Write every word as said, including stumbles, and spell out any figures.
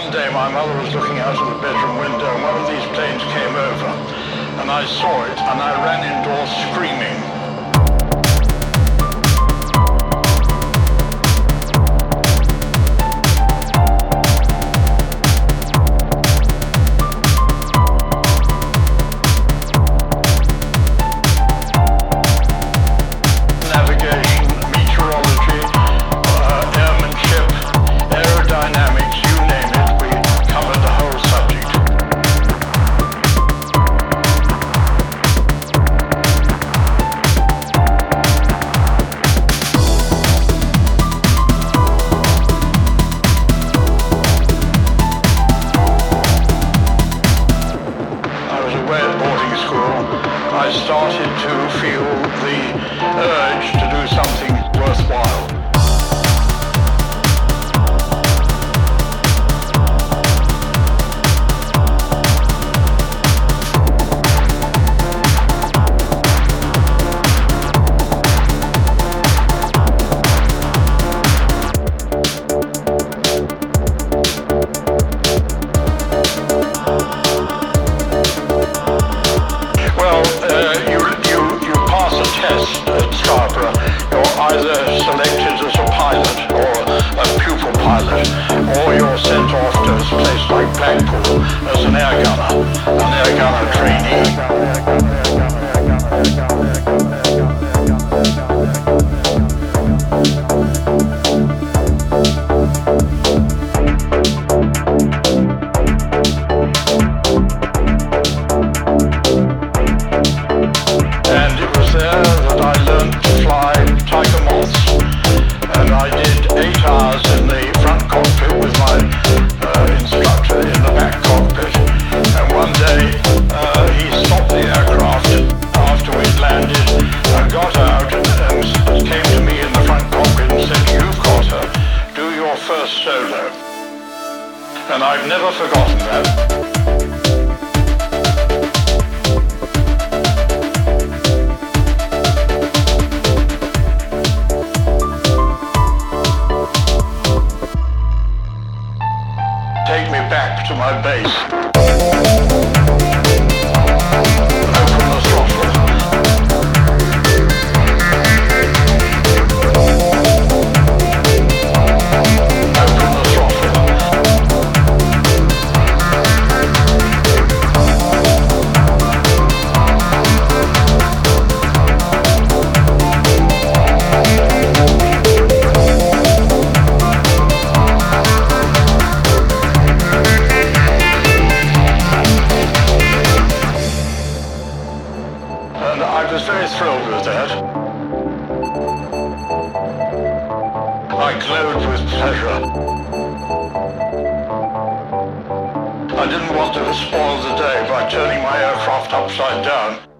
one day my mother was looking out of the bedroom window and one of these planes came over and I saw it and I ran indoors screaming. I started to feel the urge to do something worthwhile. Either selected as a pilot or a pupil pilot, or you're sent off to a place like Blackpool as an air gunner, an air gunner trainee. And it was there that I learned to fly Tiger Moths, and I did eight hours in the front cockpit with my uh, instructor in the back cockpit, and one day uh, he stopped the aircraft after we'd landed and got out and, and came to me in the front cockpit and said, "You've got her, do your first solo." And I've never forgotten that. Take me back to my base. Open the throttle. Open the throttle. And I was very thrilled with that. I glowed with pleasure. I didn't want to spoil the day by turning my aircraft upside down.